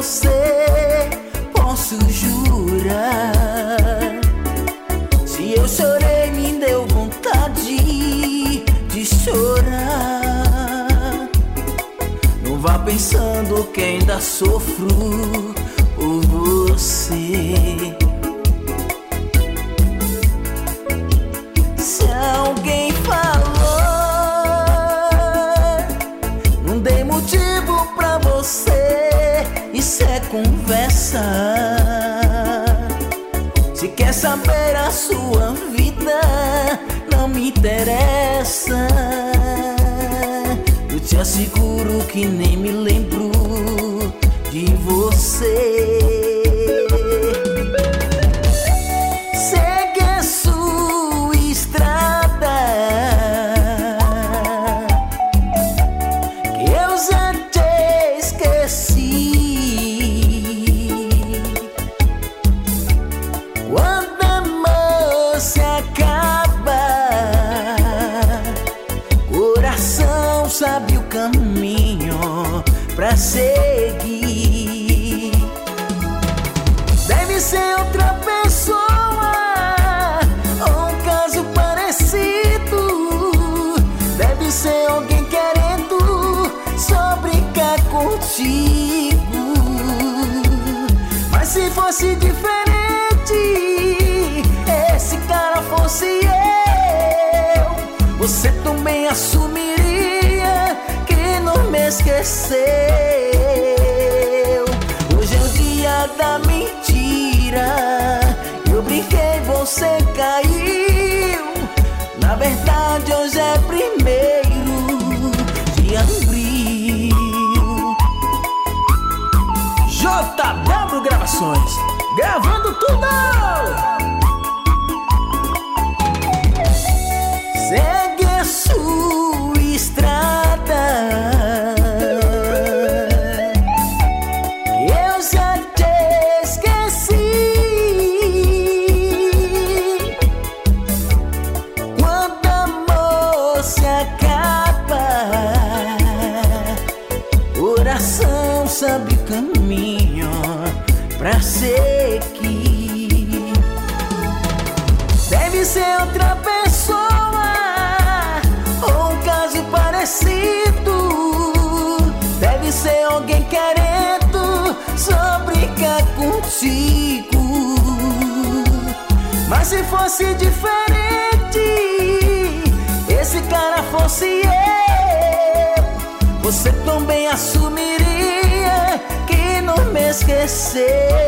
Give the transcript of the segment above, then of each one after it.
você, posso jurar. Se eu chorei, me deu vontade de chorar. Não vá pensando que ainda sofro por você. Se alguém falou, não dei motivo pra você, isso é conversa. Se quer saber a sua vida, não me interessa. Eu te asseguro que nem me lembro de você. Segue a sua estrada, que eu já te esqueci. Quando amor se acaba, coração sabe o caminho pra seguir. Deve ser outra pessoa ou um caso parecido. Deve ser alguém querendo só brincar contigo. Mas se fosse diferente, esse cara fosse eu, você também assumiria que não me esqueceu. Hoje é o dia da mentira, eu brinquei, você caiu. Na verdade hoje é 1º de abril. JW Gravações, gravando tudo. Segue a sua estrada, que eu já te esqueci. Quando amor se acaba, coração sabe o caminho pra seguir. Deve ser outra pessoa ou um caso parecido. Deve ser alguém querendo só brincar contigo. Mas se fosse diferente, esse cara fosse eu, você também assumiria que não me esqueceu.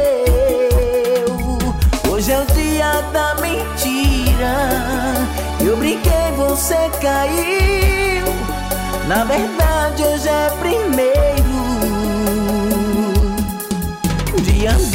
Hoje é o dia da mentira, eu brinquei, você caiu. Na verdade hoje é 1º de abril.